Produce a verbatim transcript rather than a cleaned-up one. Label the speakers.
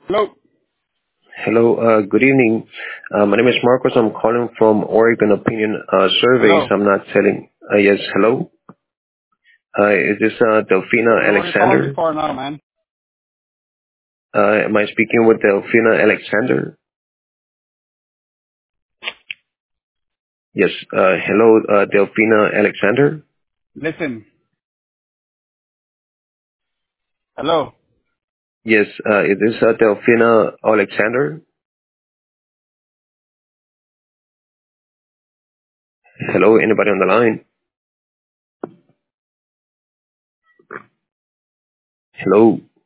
Speaker 1: Hello.
Speaker 2: Hello, uh, good evening. Uh, my name is Marcos. I'm calling from Oregon Opinion uh, Surveys.
Speaker 1: Hello.
Speaker 2: I'm not telling. Uh, yes, hello. Uh, is this uh, Delphina
Speaker 1: What are you calling me
Speaker 2: Alexander?
Speaker 1: for now, man?
Speaker 2: Uh, am I speaking with Delphina Alexander? Yes. Uh, hello, uh, Delphina Alexander.
Speaker 1: Listen. Hello.
Speaker 2: Yes. Uh, is this uh, Delphina Alexander? Hello, anybody on the line? Hello.